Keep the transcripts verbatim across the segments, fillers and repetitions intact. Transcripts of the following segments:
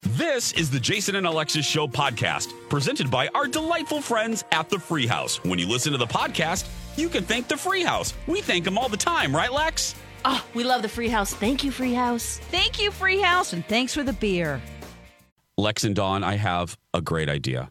This is the Jason and Alexis Show podcast, presented by our delightful friends at the Free House. When you listen to the podcast, you can thank the Free House. We thank them all the time, right, Lex? Oh, we love the Free House. Thank you, Free House. Thank you, Free House, and thanks for the beer. Lex and Dawn, I have a great idea.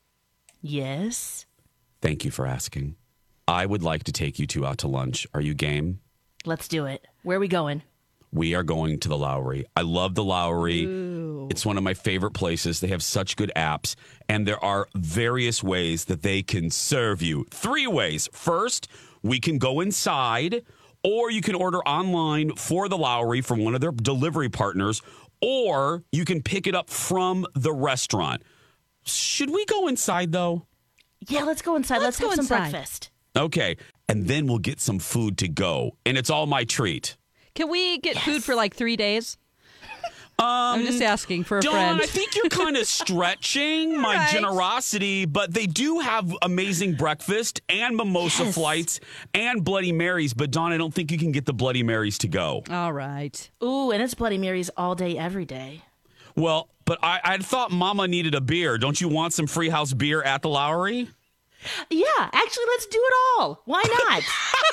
Yes? Thank you for asking. I would like to take you two out to lunch. Are you game? Let's do it. Where are we going? We are going to the Lowry. I love the Lowry. Ooh. It's one of my favorite places. They have such good apps, and there are various ways that they can serve you. Three ways. First, we can go inside, or you can order online for the Lowry from one of their delivery partners, or you can pick it up from the restaurant. Should we go inside, though? Yeah, let's go inside. Let's, Let's have go some inside. breakfast. Okay, and then we'll get some food to go, and it's all my treat. Can we get Yes. food for like three days? Um, I'm just asking for a Dawn, friend. I think you're kind of stretching my right. generosity, but they do have amazing breakfast and mimosa Yes. flights and Bloody Marys. But Dawn, I don't think you can get the Bloody Marys to go. All right. Ooh, and it's Bloody Marys all day, every day. Well, but I, I thought Mama needed a beer. Don't you want some free house beer at the Lowry? Yeah, actually, let's do it all. Why not?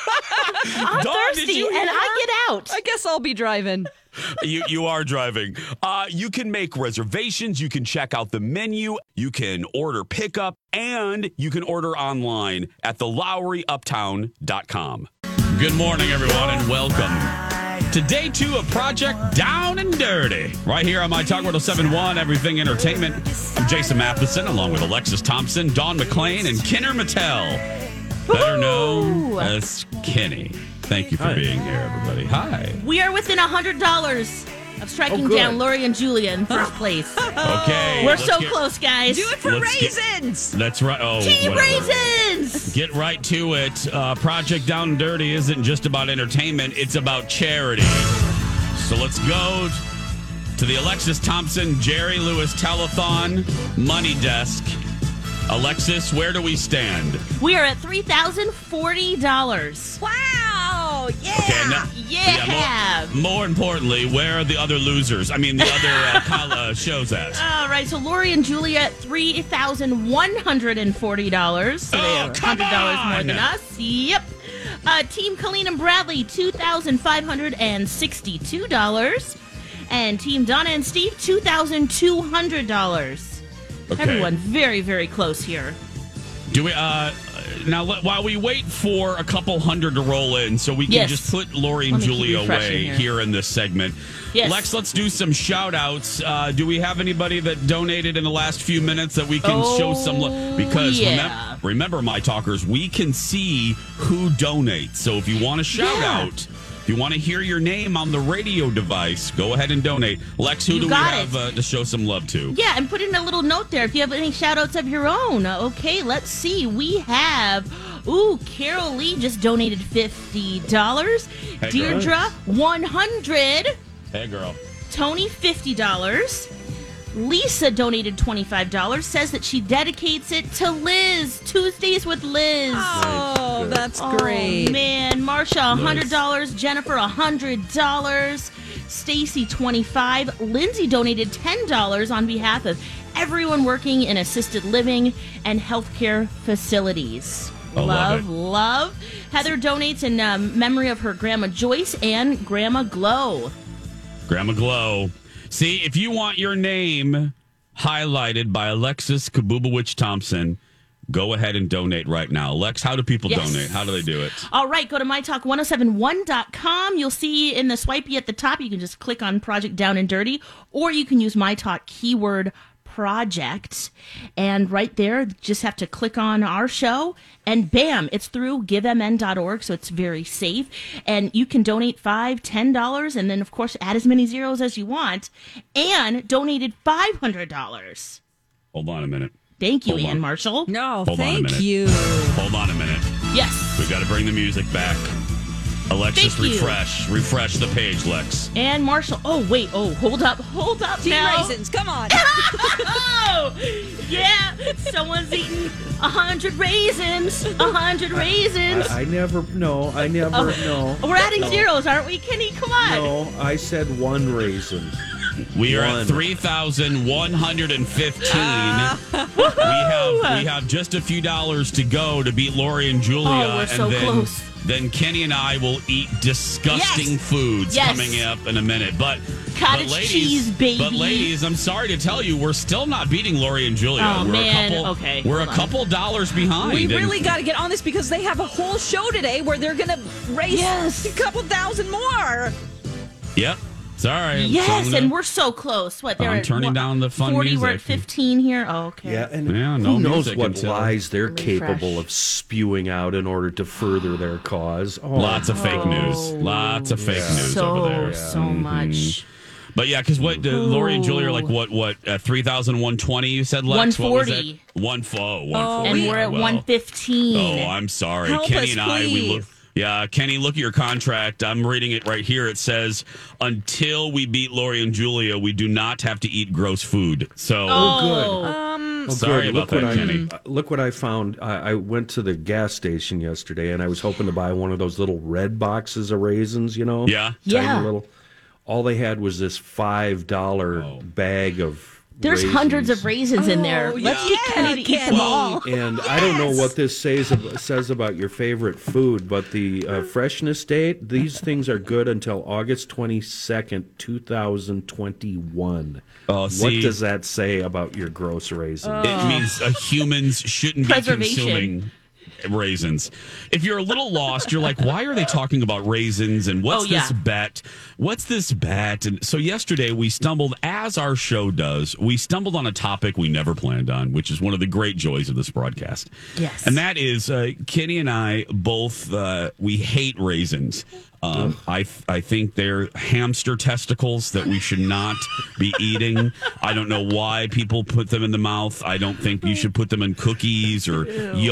I'm Dawn, did thirsty, you and hear I her? get out. I guess I'll be driving. you you are driving. Uh, you can make reservations. You can check out the menu. You can order pickup, and you can order online at the lowry uptown dot com. Good morning, everyone, and welcome to day two of Project Down and Dirty. Right here on My Talk one oh seven point one, Everything Entertainment. I'm Jason Matheson, along with Alexis Thompson, Dawn McClain, and Kenner Mattel, better known Woo! as Kenny. Thank you for being here, everybody. Hi. We are within one hundred dollars of striking Oh, good. down Lori and Julia in first place. Okay. We're let's so get- close, guys. Do it for Let's get- raisins. That's right. Oh, Team whatever. Raisins! Get right to it. Uh, Project Down and Dirty isn't just about entertainment, it's about charity. So let's go to the Alexis Thompson, Jerry Lewis Telethon Money Desk. Alexis, where do we stand? We are at three thousand forty dollars. Wow. Yeah. Okay, now- Yeah. more, more importantly, where are the other losers? I mean, the other uh, col- uh, shows at. All right, so Lori and Julia at three thousand one hundred forty dollars. So they Oh, are one come hundred dollars more on! than us. Yep. Uh, Team Colleen and Bradley, two thousand five hundred sixty-two dollars. And Team Donna and Steve, two thousand two hundred dollars. Okay. Everyone very, very close here. Do we, uh, now let, while we wait for a couple hundred to roll in so we can Yes. just put Lori and Let me keep Julia refreshing away here. here in this segment. Yes. Lex, let's do some shout outs. Uh, do we have anybody that donated in the last few minutes that we can Oh, show some love? Because yeah. remember, remember, my talkers, we can see who donates. So if you want to shout Yeah. out, if you want to hear your name on the radio device, go ahead and donate. Lex, who You do we got have it. uh, to show some love to? Yeah, and put in a little note there if you have any shout outs of your own. Okay, let's see. We have, ooh, Carol Lee just donated fifty dollars. Hey, girl. Deirdre, one hundred dollars. Hey, girl. Tony, fifty dollars. Lisa donated twenty-five dollars, says that she dedicates it to Liz. Tuesdays with Liz. Oh, Good. that's Oh, great. man. Marsha, one hundred dollars. Jennifer, one hundred dollars. Stacy, twenty-five dollars. Lindsay donated ten dollars on behalf of everyone working in assisted living and healthcare facilities. I love love, it. love. Heather donates in um, memory of her Grandma Joyce and Grandma Glow. Grandma Glow. See, if you want your name highlighted by Alexis Kabubowicz Thompson, go ahead and donate right now. Lex, how do people Yes. donate? How do they do it? All right, go to my talk one oh seven one dot com. You'll see in the swipey at the top, you can just click on Project Down and Dirty, or you can use My Talk keyword project. And right there, just have to click on our show, and bam, it's through give m n dot org, so it's very safe. And you can donate five dollars, ten dollars, and then, of course, add as many zeros as you want, and donated five hundred dollars. Hold on a minute. Thank you, Hold Ian on. Marshall. No, Hold on a thank minute. you. Hold on a minute. Yes. We've got to bring the music back. Alexis, Thank you. refresh. Refresh the page, Lex. And Marshall. Oh, wait. Oh, hold up. Hold up Team now. raisins, come on. Oh, yeah. Someone's eating a hundred raisins. A hundred raisins. I, I never, no, I never, Oh, no. We're adding no, zeros, aren't we, Kenny? Come on. No, I said one raisin. We are One. at three thousand one hundred fifteen. we have we have just a few dollars to go to beat Lori and Julia, Oh, we're and so then close. then Kenny and I will eat disgusting Yes. foods Yes. coming up in a minute. But Cottage but ladies, cheese, baby. But ladies, I'm sorry to tell you, we're still not beating Lori and Julia. Oh, we're man. a couple, Okay, we're a hold on. couple dollars behind. We And- really got to get on this because they have a whole show today where they're going to raise Yes. a couple thousand more. Yep. Sorry. Yes, Telling and you. we're so close. What? They're I'm at, turning what, down the fun forty. We're at music. fifteen here. Oh, okay. Yeah, and Yeah, no who knows music what until- lies they're Refresh. capable of spewing out in order to further their cause. Oh, Lots of fake Oh. news. Lots of fake news So over there. so Mhm. much. But yeah, because what uh, Lori and Julia are like what what uh, three thousand one twenty? You said Lex. one forty. One four. One Oh, forty. And we're at well. one fifteen. Oh, I'm sorry, Help Kenny us, and I. We please. look. Yeah, Kenny, look at your contract. I'm reading it right here. It says, "Until we beat Lori and Julia, we do not have to eat gross food." So, good. Um, Oh, sorry good. about look that, what Kenny. I, uh, look what I found. I, I went to the gas station yesterday, and I was hoping to buy one of those little red boxes of raisins. You know, Yeah. Tiny Yeah. little. All they had was this five dollar Oh. bag of. There's raisins. hundreds of raisins in there. Oh, Let's yeah, get Kenny to eat them Kenny. all. And I don't know what this says ab- says about your favorite food, but the uh, freshness date, these things are good until August twenty-second, two thousand twenty-one. Oh, What see. does that say about your gross raisins? It means uh, humans shouldn't be Preservation. consuming raisins. If you're a little lost, you're like, why are they talking about raisins and what's Oh, yeah. this bet? What's this bet? And so yesterday we stumbled, as our show does, we stumbled on a topic we never planned on, which is one of the great joys of this broadcast. Yes. And that is uh, Kenny and I both, uh, we hate raisins. Um, I I think they're hamster testicles that we should not be eating. I don't know why people put them in the mouth. I don't think you should put them in cookies or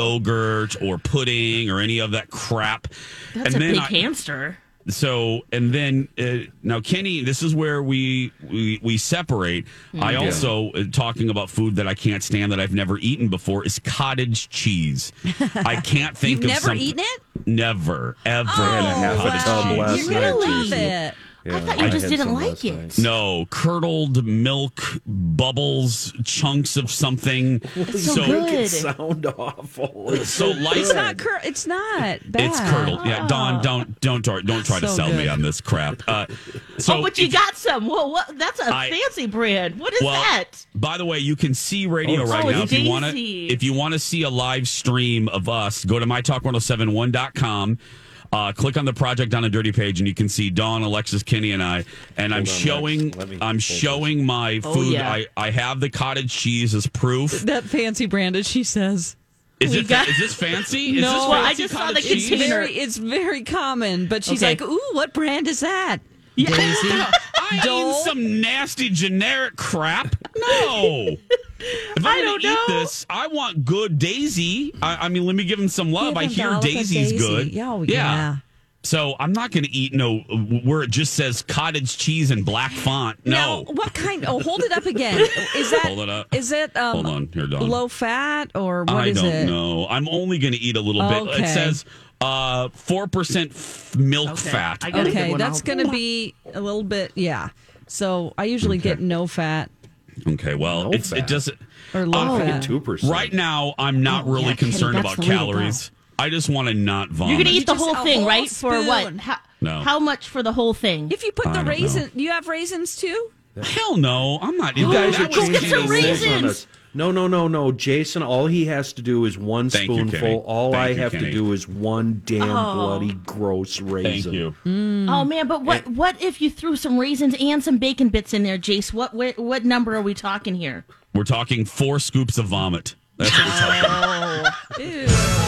yogurt or pudding or any of that crap. That's and a then big I- hamster. so and then uh, now Kenny, this is where we we, we separate. I also uh, talking about food that I can't stand that I've never eaten before is cottage cheese. I can't think You've of never something. eaten it? Never ever Oh, had a eaten half a cottage tub cheese. last You're night, gonna too. love it. I thought you I just had didn't some like last it. night. No, curdled milk, bubbles, chunks of something. It's so good. Make it sound awful. It's So light. It's not cur- It's not bad. It's curdled. Yeah, Dawn, don't don't don't, don't try to So sell me good. on this crap. Uh, so oh, but you if- got some. Well, what? That's a I- fancy brand. What is Well, that? by the way, you can see radio Oh, right oh, now it's if you want to. Daisy. If you want to see a live stream of us, go to my talk ten seventy-one dot com. Uh, click on the Project Down and Dirty page, and you can see Dawn, Alexis, Kenny, and I. And I'm on, showing. Lex. Let me I'm hold showing my Oh, food. yeah. I, I have the cottage cheese as proof. That fancy brand, as she says. Is We it? got- Is this fancy? Is No. this Well, I fancy just saw cottage the cheese? It's container. very, it's very common, but she's Okay. like, "Ooh, what brand is that?" Yeah. Daisy. I Dole? eat some nasty generic crap. No. If I'm I going don't to eat know. this, I want good Daisy. I, I mean, let me give him some love. Give I him hear Dollar Daisy's Daisy. good. Yeah, oh, yeah. So I'm not going to eat no where it just says cottage cheese in black font. Now, No. what kind? Oh, hold it up again. Is that? Hold it up. Is it um, Hold on. Here, Dawn. low fat or what I is don't it? know. I'm only going to eat a little bit. Okay. It says uh, four percent f- milk Okay. fat. I got a good Okay, one. that's I'll- going to be a little bit, yeah. So I usually get no fat Okay, well, No it's, it fat. doesn't. or low Oh. fat. two percent. Right now, I'm not Oh, really yeah, Kenny, concerned that's about the way to go. calories. I just want to not vomit. You're gonna eat the Just whole a thing, whole right? For what? spoon. How, No. how much for the whole thing? If you put I the don't know. raisin, you have raisins too? Hell no, I'm not. You guys that are was get changing some the rules raisins. on us. No, no, no, no. Jason, all he has to do is one Thank you, Kenny. spoonful. All Thank I you, have Kenny. to do is one damn Oh. bloody gross raisin. Thank you. Oh man, but what what if you threw some raisins and some bacon bits in there, Jace? What what, what number are we talking here? We're talking four scoops of vomit. That's what we're talking. Ew.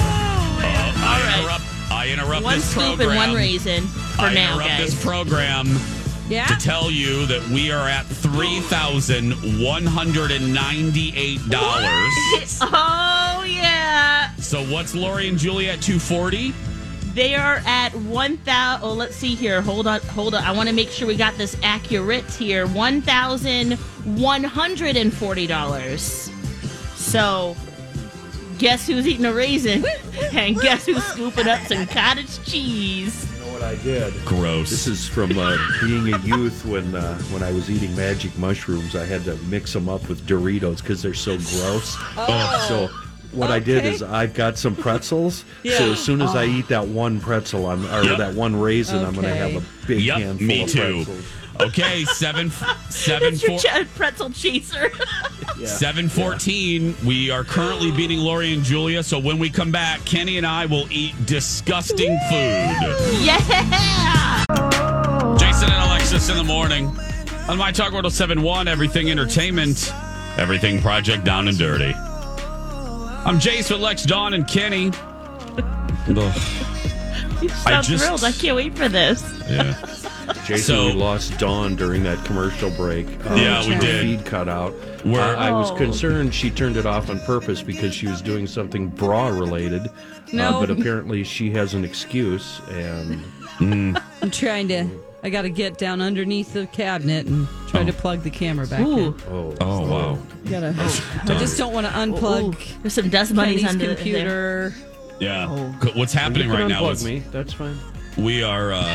I interrupt. I interrupt One this scoop program. and one raisin for I now, interrupt guys. this program Yeah? to tell you that we are at three thousand one hundred and ninety-eight dollars. Oh yeah, So what's Lori and Julie at two forty? they are at one thousand. Oh, let's see here. Hold on, hold on. I want to make sure we got this accurate here. One thousand one hundred and forty dollars. So, guess who's eating a raisin? And guess who's scooping up some cottage cheese? You know what What I did. Gross. This is from uh, being a youth when uh, when I was eating magic mushrooms. I had to mix them up with Doritos because they're so gross. Oh. So what I did Okay. is I've got some pretzels. Yeah. So as soon as I eat that one pretzel, I'm, or Yep. that one raisin, I'm going to Okay. have a big Yep, handful me of too. pretzels. Okay, seven seven It's your four. ch- pretzel chaser. Yeah. seven fourteen. We are currently beating Lori and Julia. So when we come back, Kenny and I will eat disgusting food. Yeah. Jason and Alexis in the morning on My Talk one oh seven point one, Everything Entertainment, Everything Project Down and Dirty. I'm Jace with Lex, Dawn, and Kenny. Ugh, You sound I just- thrilled. I can't wait for this. yeah. Jason, So- we lost Dawn during that commercial break. Uh, Yeah, we her did. Feed cut out. We're- Uh, I was Oh. concerned she turned it off on purpose because she was doing something bra related. No. Uh, but apparently she has an excuse, and I'm trying to. I got to get down underneath the cabinet and try to plug the camera back Ooh. in. oh, Oh, wow. Gotta, I just don't want to unplug Ooh. There's some dust bunnies Kenny's under the computer. Yeah. Oh. C- What's you happening can right now unplug is me. That's fine. we are uh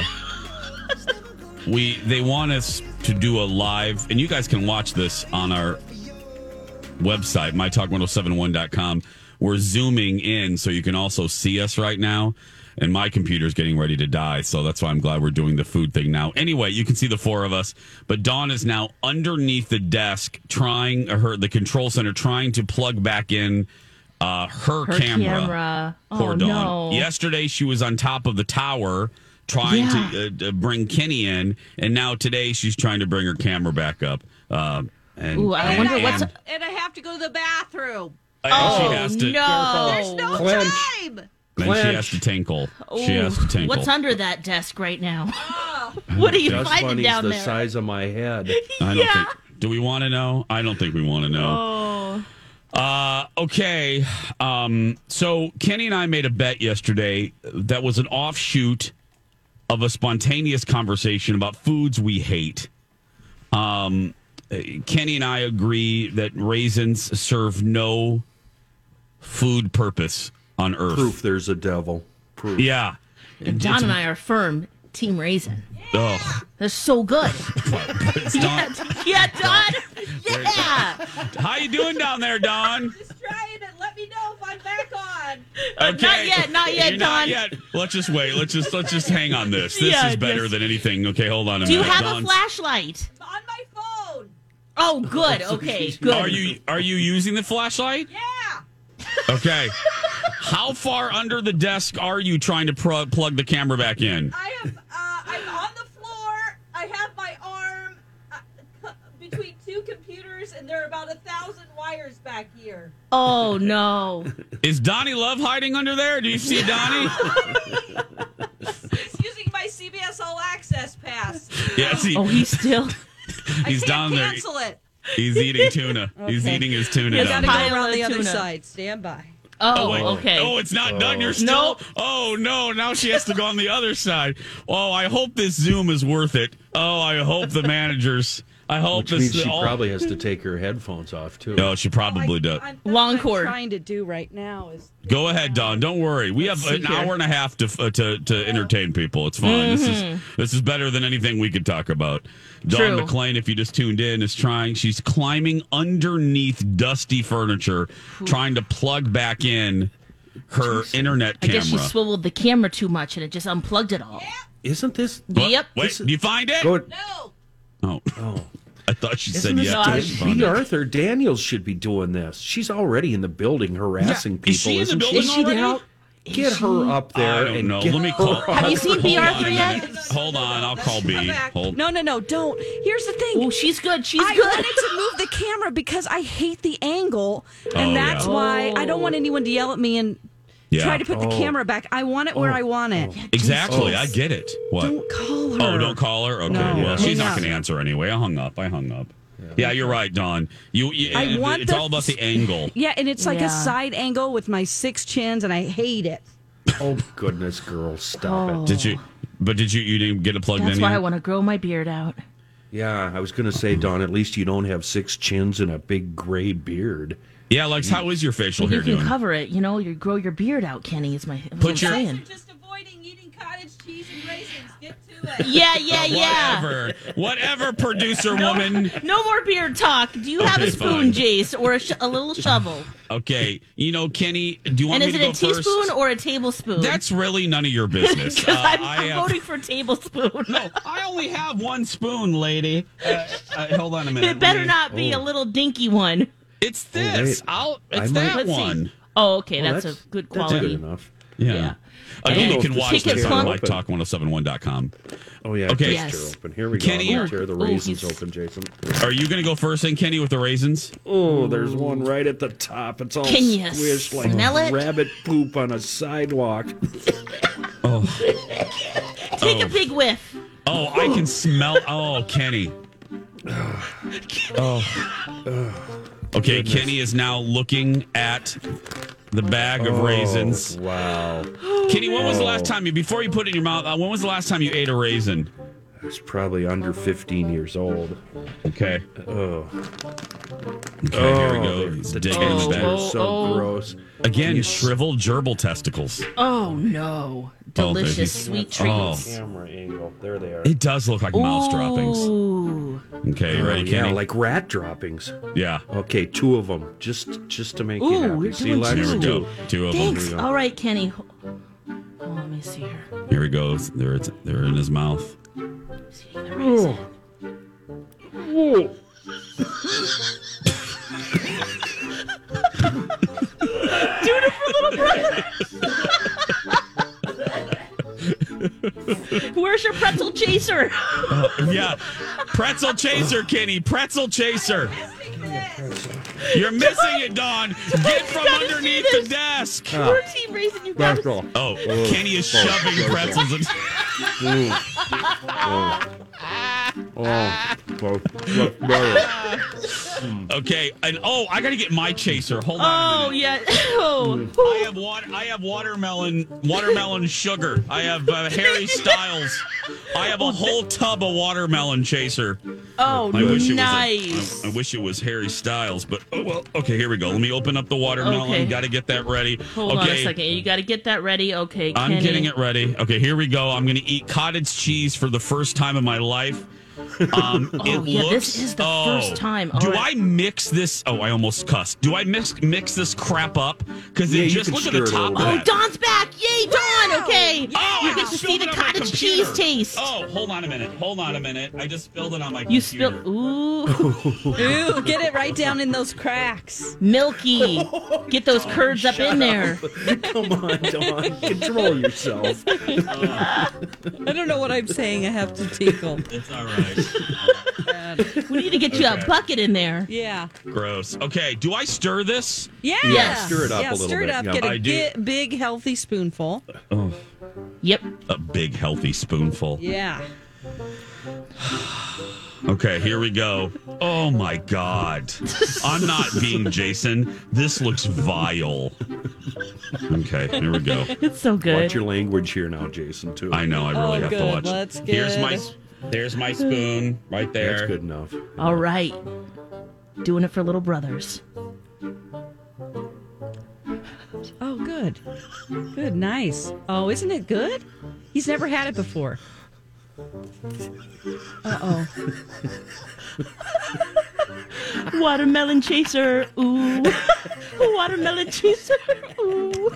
we they want us to do a live, and you guys can watch this on our website, my talk one oh seven one dot com. We're zooming in so you can also see us right now, and my computer's getting ready to die, so that's why I'm glad we're doing the food thing now. Anyway, you can see the four of us, but Dawn is now underneath the desk trying her the control center trying to plug back in uh her, Her camera. camera. Poor Oh, Dawn. no. Yesterday she was on top of the tower trying Yeah. to, uh, to bring Kenny in, and now today she's trying to bring her camera back up. Uh, and, Ooh, I and- wonder and- what's- And I have to go to the bathroom. and Oh, she has to, no. There's no Clench. time. Then she Clench. has to tinkle. She Ooh, has to tinkle. What's under that desk right now? What are you Dust finding bunnies down the there? size of my head. I don't Yeah. think. Do we want to know? I don't think we want to know. Oh. Uh, okay. Um, so Kenny and I made a bet yesterday that was an offshoot of a spontaneous conversation about foods we hate. Um, uh, Kenny and I agree that raisins serve no food purpose on Earth. Proof there's a devil. Proof. Yeah. And Don and I are firm Team Raisin. Ugh. They're so good. It's Yeah, Don. yeah, Don. Yeah. How you doing down there, Don? Just trying to let me know if I'm back on. Not yet, not yet, You're Not Don. yet. Let's just wait. Let's just let's just hang on this. This Yeah, is better just- than anything. Okay, hold on a Do you minute. have a Dawn's- flashlight? On my phone. Oh, good. Okay, good. Are you are you using the flashlight? Yeah. Okay. How far under the desk are you trying to pro- plug the camera back in? I am. Uh, I'm on the floor. I have my arm uh, c- between two computers, and there are about a thousand wires back here. Oh no. Is Donnie Love hiding under there? Do you see Donnie? He's using my C B S All Access pass. Yes, he, Oh, he's still. he's I can't down there. cancel it. He's eating tuna. He's Okay. eating his tuna. I Yes, down gotta there. go around the Pile of other tuna. side. Stand by. Oh, wait. okay. Oh, it's not done. You're still. Nope. Oh no! Now she has to go on the other side. Oh, I hope this Zoom is worth it. Oh, I hope the managers. I hope Which this. means she all- probably has to take her headphones off, too. No, she probably I, does. I'm, that's Long what cord. I'm trying to do right now is. Go ahead, Don. Don't worry. We have Let's see an here. hour and a half to uh, to to entertain people. It's fine. This is this is better than anything we could talk about. Dawn True. McClain, if you just tuned in, is trying. She's climbing underneath dusty furniture, trying to plug back in her internet I camera. guess she swiveled the camera too much and it just unplugged it all. Isn't this... What? Yep. Wait, This is- do you find it? Go, No. Oh, oh. I thought she Isn't said this yes. No, I- She B. found it. Arthur Daniels should be doing this. She's already in the building harassing people. Is she in the isn't building she? Is she already? there? Get her up there I don't and know. get Let me her call. up Have you seen B. Hold Arthur on a yet? minute. Hold on, I'll call Come B. back. Hold. No, no, no, don't. Here's the thing. Oh, she's good. She's I good. wanted to move the camera because I hate the angle, and Oh, that's yeah. why I don't want anyone to yell at me and Yeah. try to put the Oh. camera back. I want it where I want it. Exactly. Oh. I get it. What? Don't call her. Oh, don't call her? Okay. No. Well, she's Hang not up. going to answer anyway. I hung up. I hung up. Yeah, you're right, Don. You, you I it- want it's the- all about the angle. Yeah, and it's like Yeah. a side angle with my six chins, and I hate it. Oh, goodness, girl, stop Oh. it. Did you but did you you didn't get it plugged That's in why yet? I want to grow my beard out. Yeah, I was going to say, Don, at least you don't have six chins and a big gray beard. Yeah, Lex, how is your facial You hair can doing? cover it. You know, you grow your beard out, Kenny. Is my. Is Put what your- I'm Guys saying. are just avoiding eating cottage cheese and raisins. Get to it. Yeah, yeah, yeah. Whatever. Whatever, producer woman. No more beer talk. Do you have Okay, a spoon, fine. Jace, or a, sh- a little shovel? Okay. You know, Kenny, do you want And me is to it a go teaspoon first? or a tablespoon? That's really none of your business. 'Cause Uh, I'm, I I'm have- voting for tablespoon. No, I only have one spoon, lady. Uh, uh, hold on a minute. It better Let me- not be a little dinky one. It's this. wait. I'll. I It's might- that Let's see. one. Oh, okay. Oh, that's, a good That's quality. good enough. Yeah. Yeah. Again, And you can if watch Ticket this on Plum- my talk ten seventy-one dot com. Oh, yeah. Okay. Yes. Yes. Open. Here we go. Kenny- I'm gonna tear the Ooh, raisins he's- open, Jason. Are you going to go first, then, Kenny, with the raisins? Oh, there's one right at the top. It's all Can you squished like smell it? rabbit poop on a sidewalk. Oh. Take Oh. a big whiff. Oh, I can smell. Oh, Kenny. Oh. Okay, Kenny is now looking at the bag of raisins. Oh, wow. Kenny, when was the last time you, before you put it in your mouth, uh, when was the last time you ate a raisin? I was probably under fifteen years old. Okay. Oh, Okay, here we Oh, go. the- He's the digging in the taste bag. Oh, is so oh. gross. Again, Yes. shriveled gerbil testicles. Oh, no. Oh, Delicious baby. sweet Oh. treats. Camera angle. There they are. It does look like mouse droppings. Ooh. Okay, you Oh, ready, yeah, Kenny? like rat droppings. yeah. Okay, two of them, just just to make Ooh, you happy. we're See, doing Lex? Here we two. go. Two of Thanks. them. All right, Kenny. Oh, let me see here. Here he goes. There it's they're in his mouth. See the raisin. Whoa. Doing it for little brother. Where's your pretzel chaser? Yeah. Pretzel chaser, Kenny. Pretzel chaser. Missing this. You're missing it, Dawn. Get from gotta underneath see the this. desk. Poor team raisin. You got That's all. Oh, Kenny is shoving pretzels in. Oh, well, look better. Okay, and oh, I gotta get my chaser. Hold on. a Oh minute. yeah. Oh. I have water. I have watermelon. Watermelon sugar. I have uh, Harry Styles. I have a whole tub of watermelon chaser. Oh, I wish it nice. was. A, I, I wish it was Harry Styles, but oh well. Okay, here we go. Let me open up the watermelon. Okay. Got to get that ready. Hold okay. on a second. You got to get that ready. Okay, I'm Kenny. getting it ready. Okay, here we go. I'm going to eat cottage cheese for the first time in my life. Um, Oh, it yeah, looks, this is the oh, first time. All do right. I mix this? Oh, I almost cussed. Do I mix mix this crap up? Because Yeah, it you just can look at the stir it a top of little Oh, that. Don's back! Yay, Don! Okay, Oh, you I get just to see spilled the it on my cottage computer. cheese taste. Oh, hold on a minute. Hold on a minute. I just spilled it on my You computer. spilled. Ooh, Ooh, get it right down in those cracks. milky. Get those curds up in there. Come on, Dawn. Control yourself. I don't know what I'm saying. I have to tinkle. It's all right. We need to get you a bucket in there. Yeah. Gross. Okay, do I stir this? Yeah. Yes. Stir it up yeah, a little stir it bit. up. Yeah. Get a I do. gi- big, healthy spoonful. Yep. A big, healthy spoonful. Yeah. Okay, here we go. Oh my God. I'm not being Jason. This looks vile. Okay, here we go. It's so good. Watch your language here now, Jason, too. I know, I really Oh, have to good. watch. That's Here's my good. there's my spoon right there. That's good enough. All right. Doing it for little brothers. Oh, good. Good. Nice. Oh, isn't it good? He's never had it before. Uh-oh. Watermelon chaser. Ooh. Watermelon chaser. Ooh.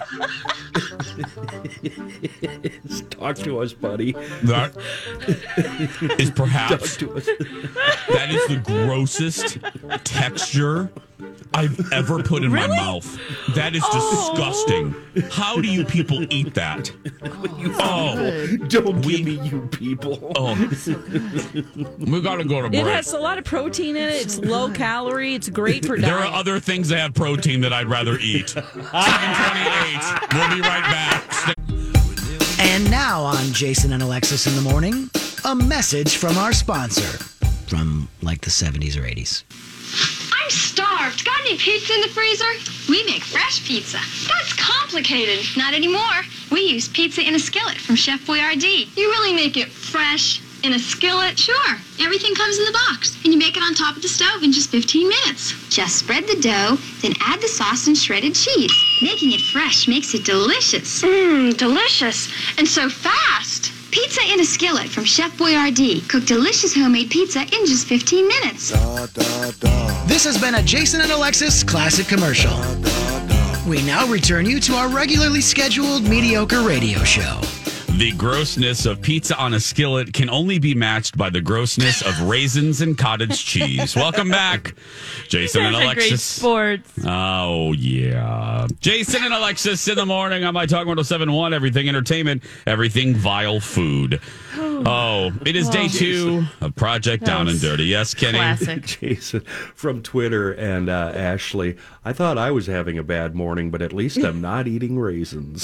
Talk to us, buddy. That is perhaps Talk to us. that is the grossest texture I've ever put in my mouth. That is disgusting. How do you people eat that? Oh, Don't We- give me you people. oh. We gotta go to break. It has a lot of protein in it. It's low calorie. It's great for There diet. are other things that have protein that I'd rather eat. seven twenty-eight. We'll be right back. Stay- And now on Jason and Alexis in the morning, a message from our sponsor from like the seventies or eighties. I'm starved. Got any pizza in the freezer? We make fresh pizza. That's complicated. Not anymore. We use pizza in a skillet from Chef Boyardee. You really make it fresh, In a skillet? Sure. Everything comes in the box. And you make it on top of the stove in just fifteen minutes. Just spread the dough, then add the sauce and shredded cheese. Making it fresh makes it delicious. Mmm, delicious. And so fast. Pizza in a skillet from Chef Boyardee. Cook delicious homemade pizza in just fifteen minutes. This has been a Jason and Alexis classic commercial. We now return you to our regularly scheduled mediocre radio show. The grossness of pizza on a skillet can only be matched by the grossness of raisins and cottage cheese. Welcome back, Jason and Those are great Alexis. sports. Oh, yeah. Jason and Alexis in the morning on My Talk one oh seven point one. Everything entertainment, everything vile food. Oh, it is day two of Project Down and Dirty. Yes, Kenny? Classic. Jason from Twitter and uh, Ashley. I thought I was having a bad morning, but at least I'm not eating raisins.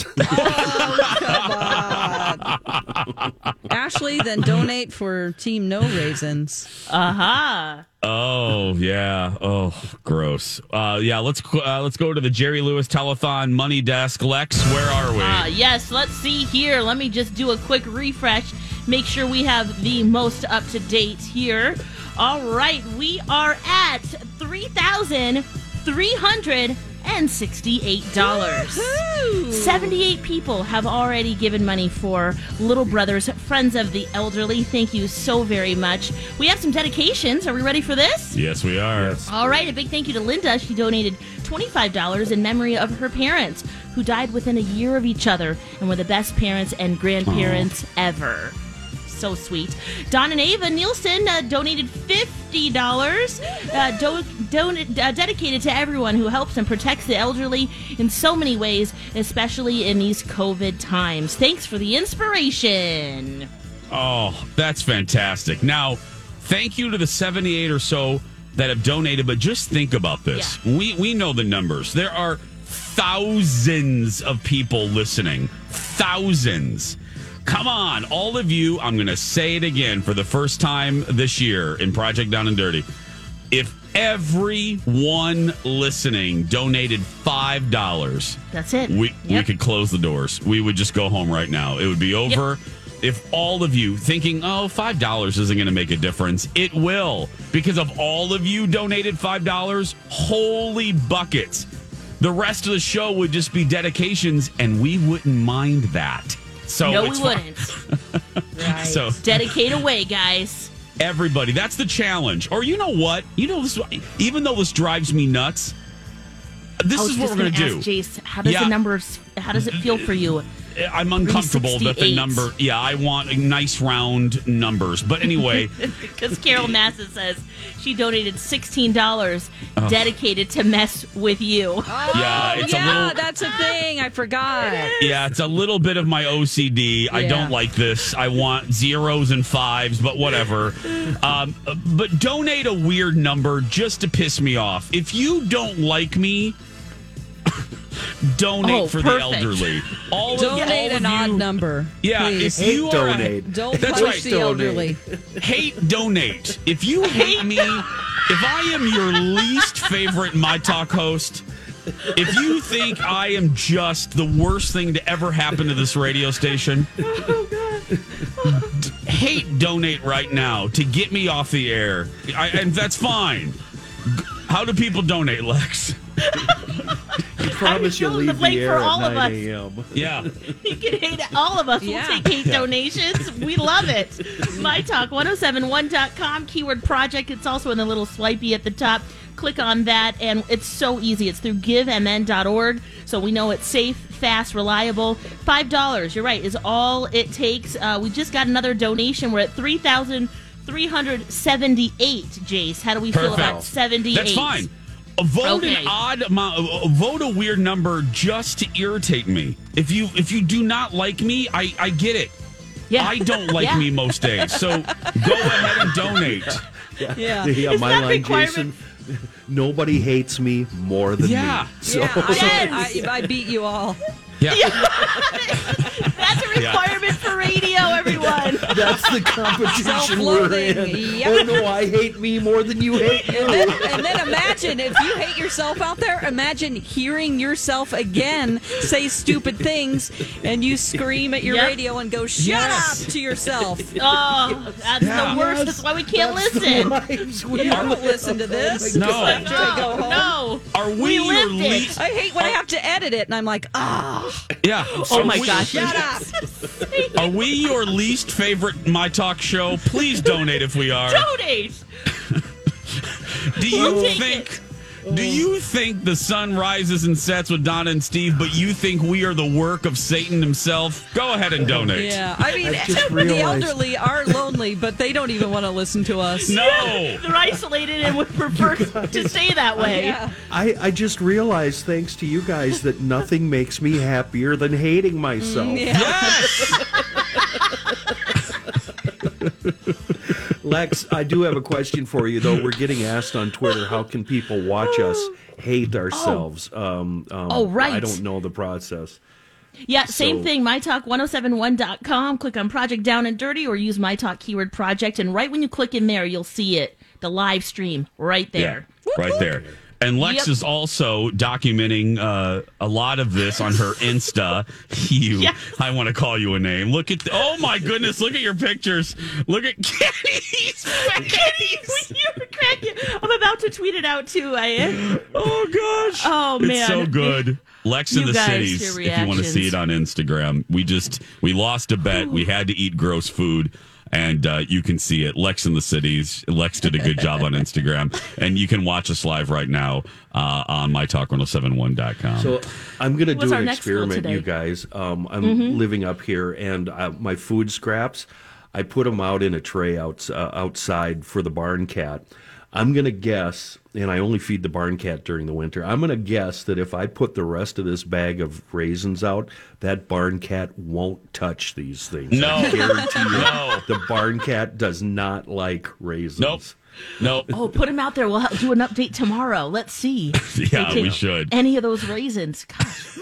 Ashley, then donate for Team No Raisins. Aha. Oh, yeah. Oh, gross. Uh, yeah, let's uh, let's go to the Jerry Lewis Telethon Money Desk. Lex, where are we? Uh, yes, let's see here. Let me just do a quick refresh. Make sure we have the most up to date here. All right, we are at three thousand three hundred sixty-eight dollars. seventy-eight people have already given money for Little Brothers Friends of the Elderly. Thank you so very much. We have some dedications. Are we ready for this? Yes, we are. Yes. All right, a big thank you to Linda. She donated twenty-five dollars in memory of her parents who died within a year of each other and were the best parents and grandparents Aww. ever. So sweet. Don and Ava Nielsen uh, donated fifty dollars, uh, do, don- uh, dedicated to everyone who helps and protects the elderly in so many ways, especially in these COVID times. Thanks for the inspiration. Oh, that's fantastic. Now, thank you to the seventy-eight or so that have donated, but just think about this. Yeah. We, we know the numbers. There are thousands of people listening. Thousands. Come on, all of you, I'm going to say it again for the first time this year in Project Down and Dirty. If everyone listening donated five dollars, that's it. We, yep. we could close the doors. We would just go home right now. It would be over. Yep. If all of you thinking, oh, five dollars isn't going to make a difference, it will. Because of all of you donated five dollars, holy buckets. The rest of the show would just be dedications, and we wouldn't mind that. So no, it's we wouldn't. Right. So dedicate away, guys. Everybody, that's the challenge. Or you know what? You know this. Even though this drives me nuts, this is what we're going to do. Jace, how does yeah. the number? How does it feel for you? I'm uncomfortable that the number. Yeah, I want nice round numbers. But anyway, because Carol Massa says she donated sixteen dollars oh. dedicated to mess with you. Oh, yeah, it's yeah, a little, that's a thing. I forgot. Yeah, it's a little bit of my O C D. Yeah. I don't like this. I want zeros and fives, but whatever. um, but donate a weird number just to piss me off. If you don't like me. Donate oh, for perfect. the elderly. All donate of, all an of odd you, number. Yeah, please. if you hate are donate. A, don't that's push right. the donate. elderly. Hate donate. If you hate me, if I am your least favorite My Talk host, if you think I am just the worst thing to ever happen to this radio station, oh, God. d- hate donate right now to get me off the air. I, and that's fine. How do people donate, Lex? You promise you'll leave the, the air at nine a.m. Yeah. You can hate all of us. Yeah. We'll take hate yeah. donations. We love it. My Talk ten seventy-one dot com, keyword project. It's also in the little swipey at the top. Click on that, and it's so easy. It's through give m n dot org, so we know it's safe, fast, reliable. five dollars, you're right, is all it takes. Uh, we just got another donation. We're at three thousand three hundred seventy-eight, Jace. How do we Perfect. feel about seventy-eight? That's fine. Vote okay. an odd amount. Vote a weird number just to irritate me. If you if you do not like me, I, I get it. Yeah. I don't like yeah. me most days, so go ahead and donate. Yeah, yeah. yeah my line, requirement? Jason. Nobody hates me more than yeah. me. So. Yeah, I, Yes. I, I beat you all. Yeah. That's a requirement for radio, everyone. That's the competition we're Self-loathing. in. Yep. Oh no, I hate me more than you hate And then, you. and then imagine if you hate yourself out there, imagine hearing yourself again say stupid things and you scream at your Yep. radio and go, shut Yes. up to yourself. Oh, that's Yeah. the worst. Yes, That's why we can't that's the listen. lives we You live. don't listen to this. No. After I go home. No. Are we, We your lived it. least? I hate when I have to edit it and I'm like, ah, Yeah. Oh Are my we- gosh. shut up. Are we your least favorite My Talk show? Please donate if we are. Donate. Do you We'll take think? Do you think the sun rises and sets with Donna and Steve, but you think we are the work of Satan himself? Go ahead and donate. Yeah, I mean, I just the realized- elderly are lonely, but they don't even want to listen to us. No. They're isolated and would prefer to stay that way. Yeah. I, I just realized, thanks to you guys, that nothing makes me happier than hating myself. Yeah. Yes. Lex, I do have a question for you, though. We're getting asked on Twitter, how can people watch us hate ourselves? Um, um, Oh, right. I don't know the process. Yeah, same So- thing. my talk ten seventy-one dot com. Click on Project Down and Dirty or use MyTalk keyword project. And right when you click in there, you'll see it. The live stream right there. Yeah, right there. And Lex Yep. is also documenting uh, a lot of this on her Insta. You, Yes. I want to call you a name. Look at, the, oh my goodness, look at your pictures. Look at Kenny's face. You're cracking. I'm about to tweet it out too. I am. Oh gosh. Oh, man. It's so good. Lex in You the guys, cities. your If you want to see it on Instagram, we just we lost a bet. We had to eat gross food. And uh, you can see it. Lex in the cities. Lex did a good job on Instagram. And you can watch us live right now uh, on my talk ten seventy-one dot com. So I'm going to What's do our an next goal experiment, today? you guys. Um, I'm living up here, and uh, my food scraps, I put them out in a tray outs, uh, outside for the barn cat. I'm going to guess, and I only feed the barn cat during the winter, I'm going to guess that if I put the rest of this bag of raisins out, that barn cat won't touch these things. No. I guarantee you. No. The barn cat does not like raisins. Nope. Nope. Oh, put him out there. We'll ha- do an update tomorrow. Let's see. Yeah, They we take should. Any of those raisins. Gosh.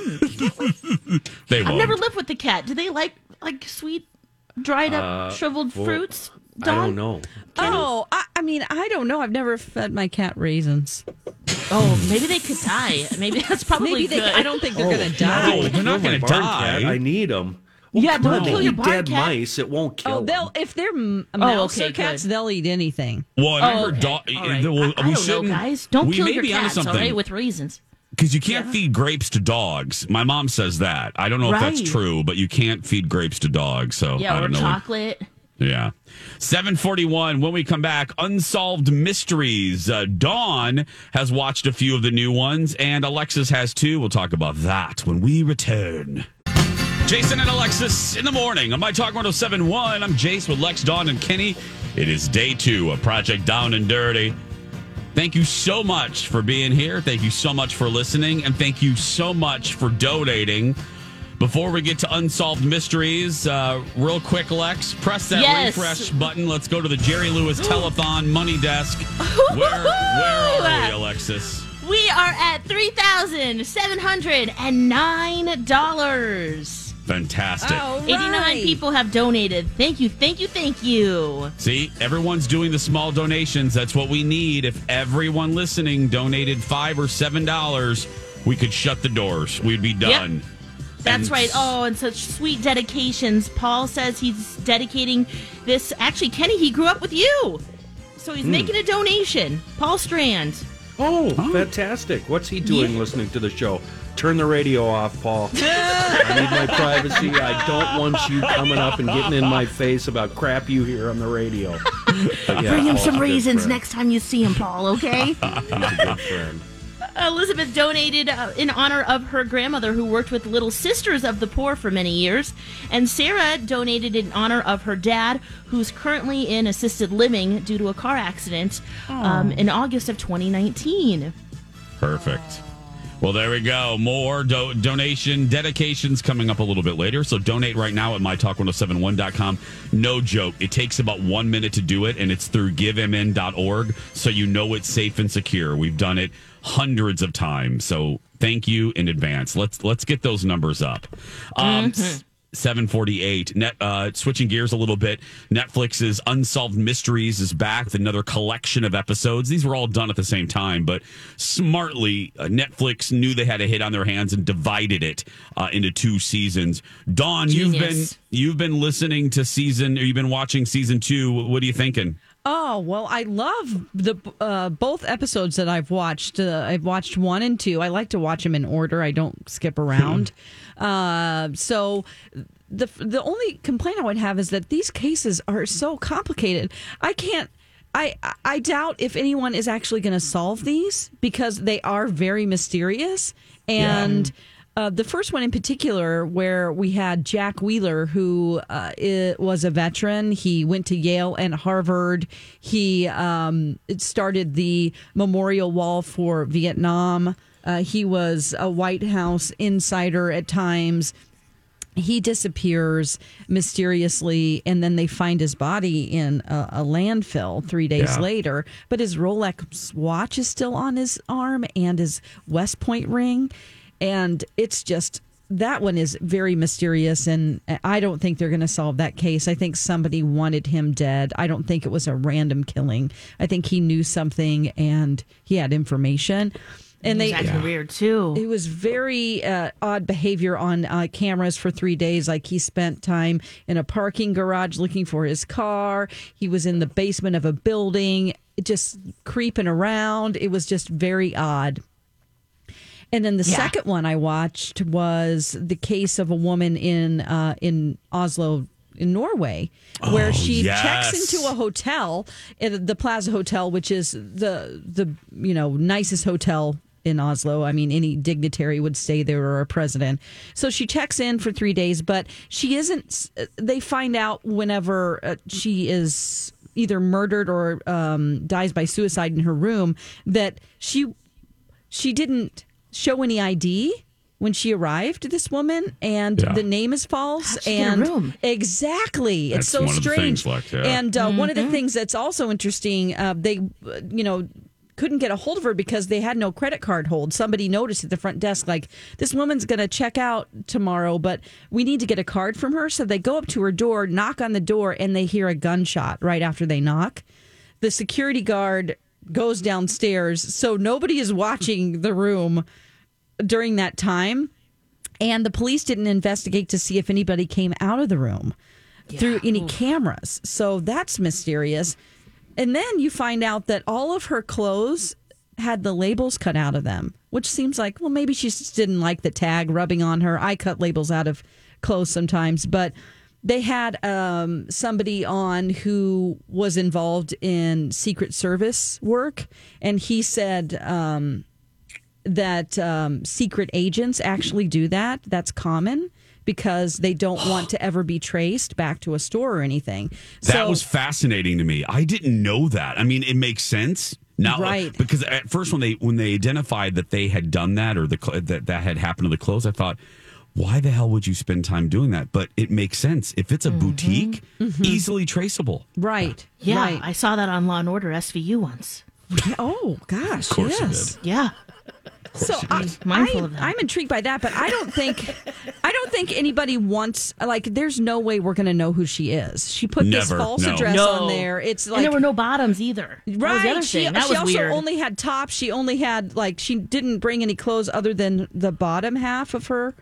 hmm. They I've won't. never lived with the cat. Do they like like sweet, dried up, shriveled well, fruits? I Dawn? don't know. Oh, I, I mean, I don't know. I've never fed my cat raisins. Oh, maybe they could die. Maybe that's probably Maybe they. good. I don't think they're Oh, going to die. No, they're not Kill my going to barn die. cat. I need them. Yeah, don't They kill your eat barn dead cat. mice. It won't kill Oh, they'll them. if they're m- mouse okay, or cats, good. they'll eat anything. Well, and I Oh, heard okay. dog. All right. well, I, I we don't know, shouldn't, guys. Don't we kill may your be onto cats, all something. right, with reasons. Because you can't feed grapes to dogs. My mom says that. I don't know if that's Right. true, but you can't feed grapes to dogs. So Yeah, I or don't know. chocolate. Yeah. seven forty-one. When we come back, Unsolved Mysteries. Uh, Dawn has watched a few of the new ones, and Alexis has too. We'll talk about that when we return. Jason and Alexis in the morning on My Talk ten seventy-one. I'm Jace with Lex, Dawn, and Kenny. It is day two of Project Down and Dirty. Thank you so much for being here. Thank you so much for listening. And thank you so much for donating. Before we get to Unsolved Mysteries, uh, real quick, Lex, press that Yes. refresh button. Let's go to the Jerry Lewis Telethon Money Desk. Where, where are we, Alexis? We are at three thousand seven hundred nine dollars. Fantastic. Oh, eighty-nine right. people have donated. Thank you, thank you, thank you. See, everyone's doing the small donations. That's what we need. If everyone listening donated five or seven dollars, we could shut the doors. We'd be done. That's And- right. Oh, and such sweet dedications. Paul says he's dedicating this. Actually, Kenny, he grew up with you. So Hmm. he's making a donation. Paul Strand. Oh, fantastic. What's he doing Yeah. listening to the show? Turn the radio off, Paul. I need my privacy. I don't want you coming up and getting in my face about crap you hear on the radio. But yeah, Bring him Paul's a some good raisins friend. next time you see him, Paul, okay? He's a good friend. Elizabeth donated uh, in honor of her grandmother who worked with Little Sisters of the Poor for many years. And Sarah donated in honor of her dad, who's currently in assisted living due to a car accident um, in August of twenty nineteen. Perfect. Well, there we go. More do- donation dedications coming up a little bit later. So donate right now at my talk ten seventy-one dot com. No joke. It takes about one minute to do it, and it's through give m n dot org, so you know it's safe and secure. We've done it hundreds of times. So thank you in advance. Let's let's get those numbers up. Um, Mm-hmm. seven forty-eight. Net, uh, switching gears a little bit, Netflix's Unsolved Mysteries is back with another collection of episodes. These were all done at the same time, but smartly, uh, Netflix knew they had a hit on their hands and divided it uh, into two seasons. Dawn, you've been Genius. you've been listening to season, or you've been watching season two. What are you thinking? Oh, well, I love the uh, both episodes that I've watched. Uh, I've watched one and two. I like to watch them in order. I don't skip around. uh, so the the only complaint I would have is that these cases are so complicated. I can't. I I doubt if anyone is actually going to solve these because they are very mysterious. And uh, the first one in particular, where we had Jack Wheeler, who uh, i- was a veteran. He went to Yale and Harvard. He um, started the memorial wall for Vietnam. Uh, he was a White House insider at times. He disappears mysteriously, and then they find his body in a, a landfill three days Yeah. later. But his Rolex watch is still on his arm and his West Point ring. And it's just, that one is very mysterious, and I don't think they're going to solve that case. I think somebody wanted him dead. I don't think it was a random killing. I think he knew something and he had information. And they, Exactly weird too. it was very uh, odd behavior on uh, cameras for three days. Like he spent time in a parking garage looking for his car. He was in the basement of a building, just creeping around. It was just very odd. And then the Yeah. second one I watched was the case of a woman in uh, in Oslo, in Norway, where Oh, she yes. checks into a hotel, at the Plaza Hotel, which is the the you know nicest hotel in Oslo. I mean, any dignitary would stay there, or a president. So she checks in for three days, but she isn't. They find out whenever uh, she is either murdered or um, dies by suicide in her room that she she didn't show any I D when she arrived, this woman, and Yeah. the name is false. How'd she get a and room? Exactly, That's it's so one of the strange. things, Lex, yeah. And uh, one of the things that's also interesting, uh, they, uh, you know. couldn't get a hold of her because they had no credit card hold. Somebody noticed at the front desk, like, this woman's going to check out tomorrow, but we need to get a card from her. So they go up to her door, knock on the door, and they hear a gunshot right after they knock. The security guard goes downstairs, so nobody is watching the room during that time. And the police didn't investigate to see if anybody came out of the room through any cameras. So that's mysterious. And then you find out that all of her clothes had the labels cut out of them, which seems like, well, maybe she just didn't like the tag rubbing on her. I cut labels out of clothes sometimes, but they had um, somebody on who was involved in Secret Service work, and he said um, that um, secret agents actually do that. That's common, because they don't want to ever be traced back to a store or anything. That So- was fascinating to me. I didn't know that. I mean, it makes sense now, Right. Because at first, when they when they identified that they had done that, or the cl- that that had happened to the clothes, I thought, why the hell would you spend time doing that? But it makes sense. If it's a boutique, easily traceable. Right. Yeah, Right. I saw that on Law and Order S V U once. Oh gosh. Of course you yes. did. Yeah. So I, mindful I, of that. I'm intrigued by that, but I don't think I don't think anybody wants, like, there's no way we're going to know who she is. She put this Never, false no. address No. on there. It's like and there were no bottoms either. That was the other right. She, thing. That she was also weird. only had tops. She only had, like, she didn't bring any clothes other than the bottom half of her.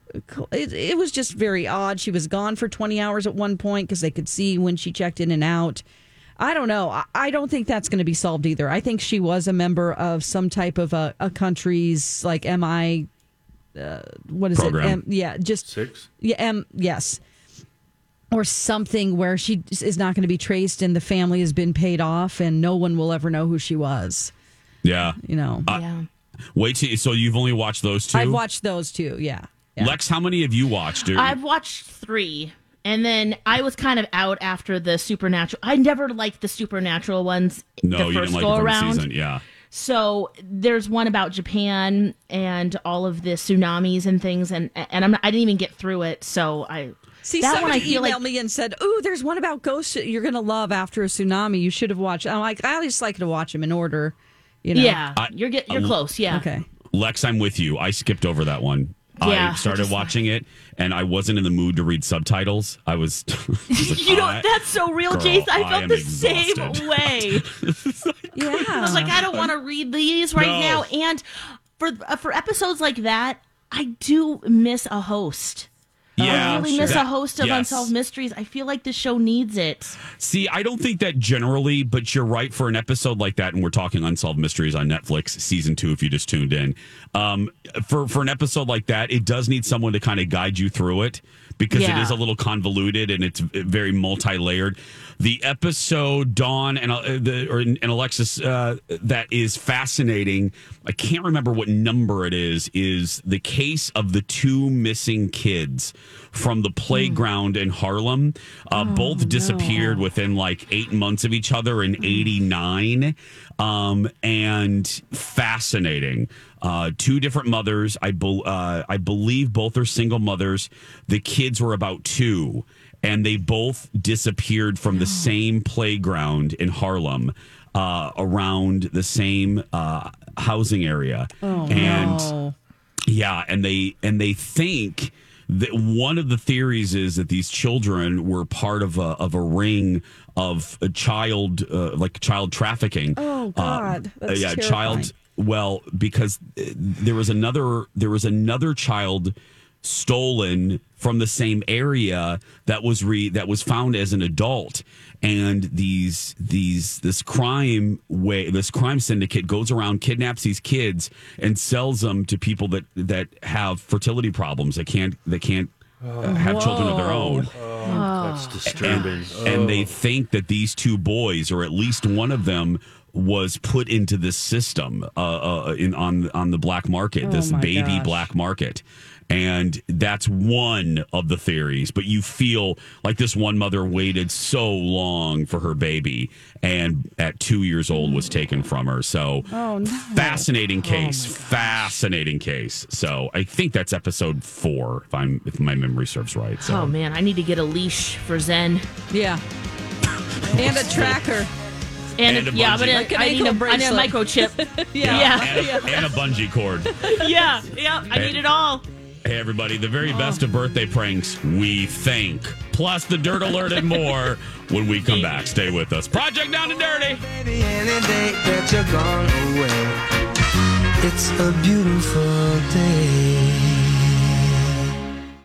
It, it was just very odd. She was gone for twenty hours at one point because they could see when she checked in and out. I don't know. I, I don't think that's going to be solved either. I think she was a member of some type of a, a country's, like, M I, uh, what is Program. it? M, yeah, just Six? yeah, M, yes, or something where she is not going to be traced and the family has been paid off and no one will ever know who she was. Yeah. You know, yeah. Wait till so you've only watched those two. I've watched those too. Yeah. yeah. Lex, how many have you watched? Or- I've watched three. And then I was kind of out after the supernatural. I never liked the supernatural ones no, the you first didn't like go the first around. season. Yeah. So there's one about Japan and all of the tsunamis and things, and and I'm, I didn't even get through it. So I See, that somebody one I feel emailed like, me and said, "Ooh, there's one about ghosts you're going to love after a tsunami. You should have watched." I'm like, I just like to watch them in order. You know? yeah, I- you're get, you're I- close. Yeah, Okay. Lex, I'm with you. I skipped over that one. Yeah, I started I just- watching it, and I wasn't in the mood to read subtitles. I was, I was like, You know, I- that's so real, girl, Jason. I I felt am the exhausted. same way. Yeah. I was like, I don't want to read these right No. now. And for uh, for episodes like that, I do miss a host. Yeah, I really miss that- a host of yes. Unsolved Mysteries. I feel like the show needs it. See, I don't think that generally, but you're right for an episode like that, and we're talking Unsolved Mysteries on Netflix, season two, if you just tuned in. Um, for, for an episode like that, it does need someone to kind of guide you through it because Yeah. it is a little convoluted and it's very multi-layered. The episode, Dawn and, uh, the, or, and Alexis, uh, that is fascinating, I can't remember what number it is, is the case of the two missing kids from the playground in Harlem. Uh, both disappeared within like eight months of each other in eighty-nine. Um, and fascinating. Uh, two different mothers. I, be- uh, I believe both are single mothers. The kids were about two, and they both disappeared from the same playground in Harlem, uh, around the same uh, housing area. Oh, and no. yeah, and they and they think that one of the theories is that these children were part of a of a ring of a child, uh, like child trafficking. Oh, God. Uh, That's yeah, terrifying. child. Well, because uh, there was another there was another child stolen from the same area that was re that was found as an adult, and these these this crime way this crime syndicate goes around, kidnaps these kids and sells them to people that that have fertility problems, that can't that can't uh, have children of their own. That's disturbing. And, and they think that these two boys, or at least one of them, was put into this system uh, uh, in on on the black market, Oh, this my baby gosh. black market. And that's one of the theories. But you feel like this one mother waited so long for her baby, and at two years old was taken from her. So Oh, no. fascinating case, fascinating case. So I think that's episode four, if I'm if my memory serves right. So Oh man, I need to get a leash for Zen. Yeah. And a tracker. And, And a yeah, bungee. but Like an I, need a, ankle I need a bracelet. microchip. Yeah. Yeah. and, a, and a bungee cord. yeah, yeah, I need it all. Hey, everybody, the very best of birthday pranks, we think. Plus the dirt alert and more when we come back. Stay with us. Project Down and Dirty. Baby, any day that you're gone away, it's a beautiful day.